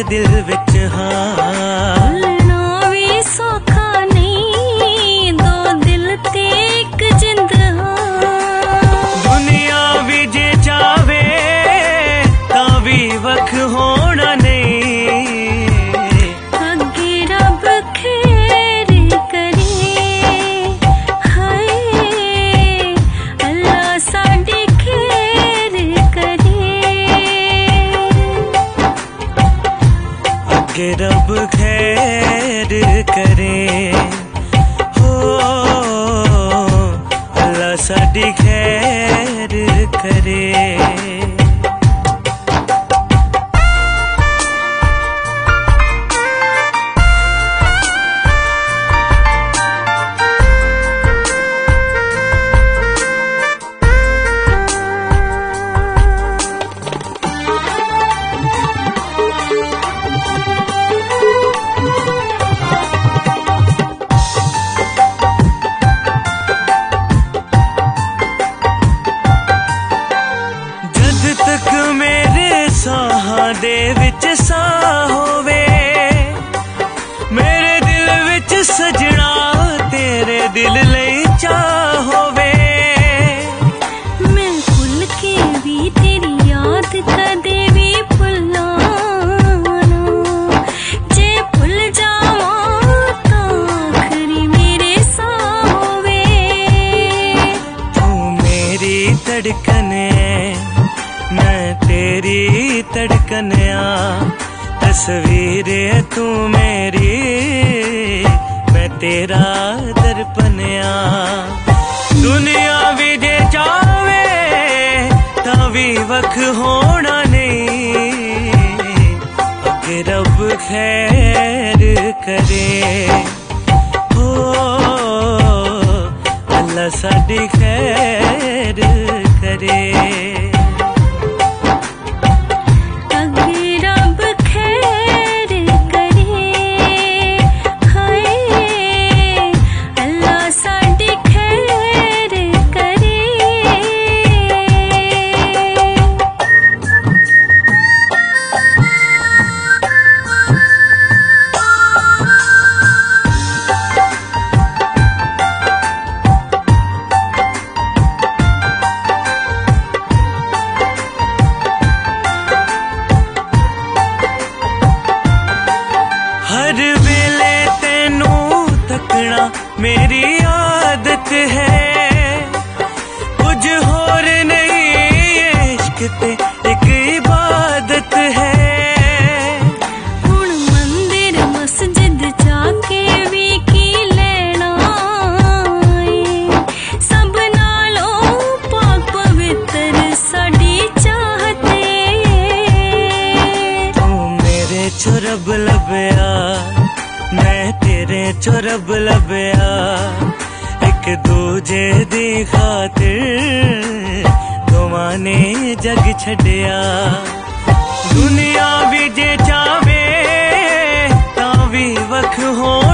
दिल विच हाँ। भुलना भी सौखा नहीं, दो दिल ते एक जिंद हाँ। दुनिया भी जे चावे तां भी वख होना नहीं, अगे रब खैर करे, हाय अल्लाह साडी खैर करे। अगे रब खैर करे, हो अल्लाह साडी खैर करे। साहां दे विच साह होवे, मेरे दिल विच सजना तेरे दिल लई चाह होवे। मैं भुल के भी तेरी याद कदे भी भुलना ना, जे भुल जावां तां आखरी मेरे साह होवे। तू मेरी धड़कन मैं तेरी धड़कन तस्वीर तू मेरी, मैं तेरा दर्पण। दुनिया भी जे चावे तां भी वख होना नहीं, अगे रब खैर करे, हो अल्लाह साडी खैर करे। हर वेले तेनू तकना मेरी आदत है, कुछ होर नहीं इश्क ते एक इबादत है। हुण मंदिर मस्जिद जाके भी की लेना है, सब नालों पाक पवित्र साडी चाहत है। तू मेरे चो रब लभया, मैं तेरे चो रब लभया, एक दूजे दी खातिर दोवां ने जग छड्या। दुनिया भी जे चावे तां भी वख हो